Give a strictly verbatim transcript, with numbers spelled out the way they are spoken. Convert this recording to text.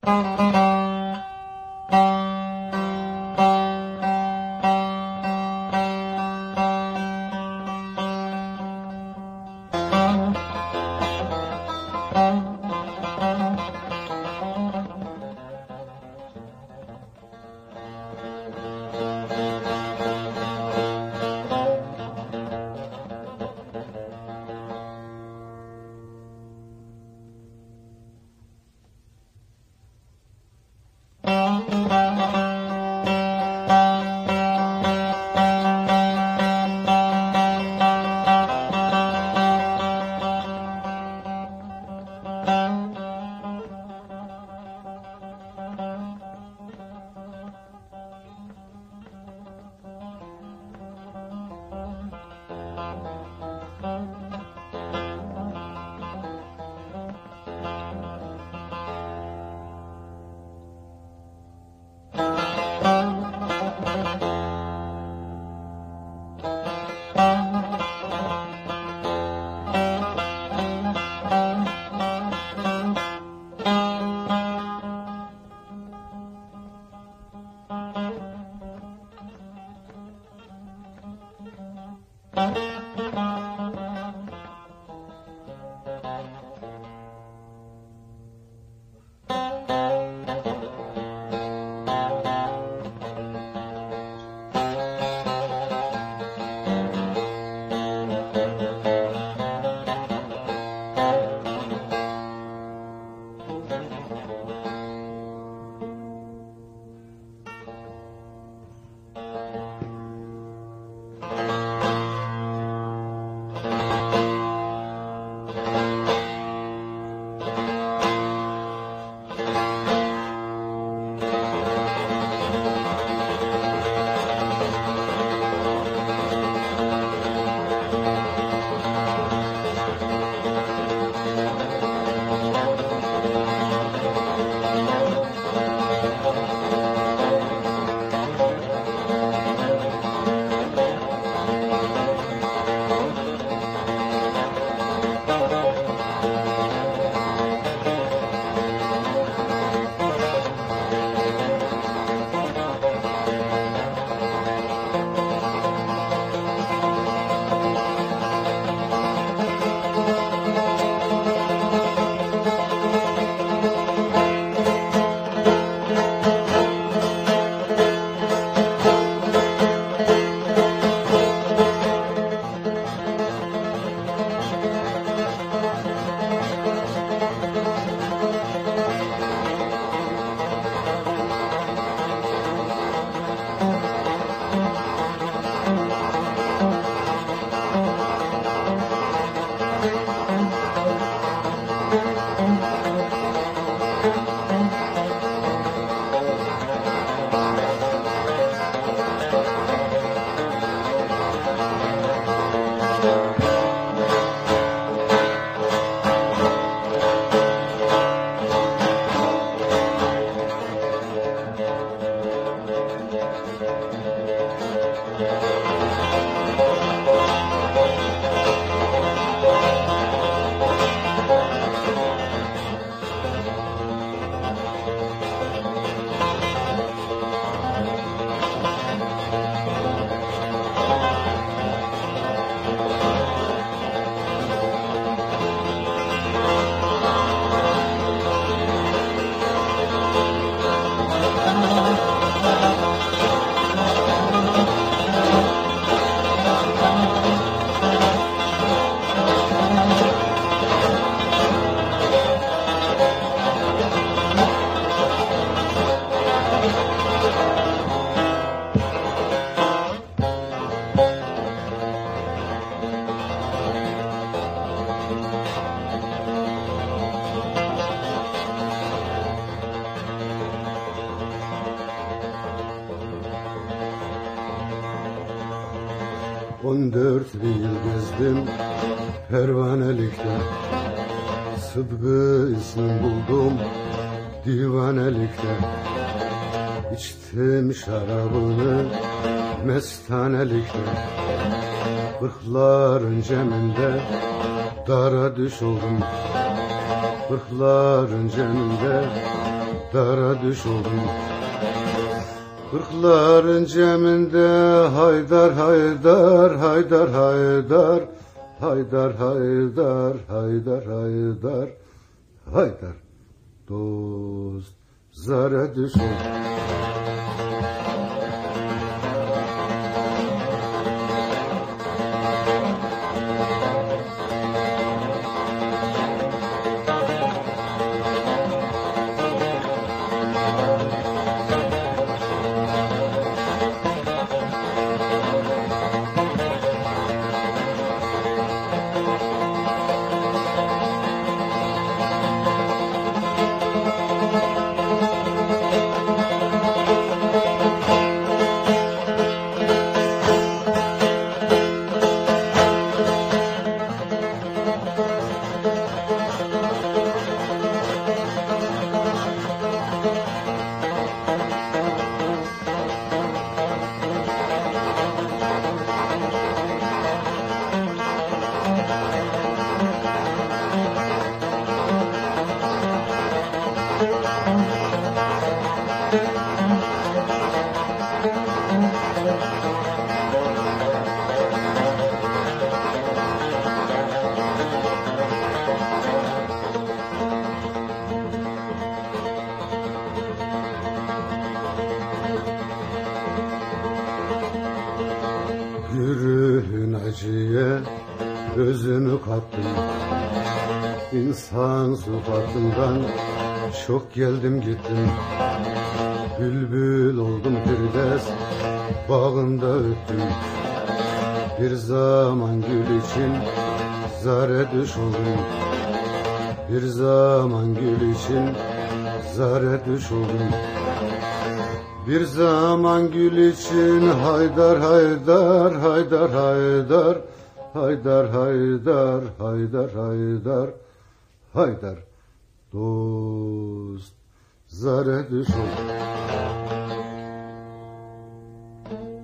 On dört yıl gezdim pervanelikte, Sıdkı ismim buldum divanelikte. İçtim şarabını mestanelikte, Kırkların ceminde dara düş oldum, Kırkların ceminde dara düş oldum. Kırkların ceminde haydar haydar haydar haydar haydar haydar haydar haydar haydar dost zara düş oldum. Yürün acıya gözümü kattım. İnsan sıfatından çok geldim gittim. Bülbül oldum Firdevs bağında öttüm. Bir zaman gül için zare düş oldum. Bir zaman gül için zare düş oldum. Bir zaman gül için haydar haydar haydar haydar haydar haydar haydar haydar haydar dost zare düş oldum.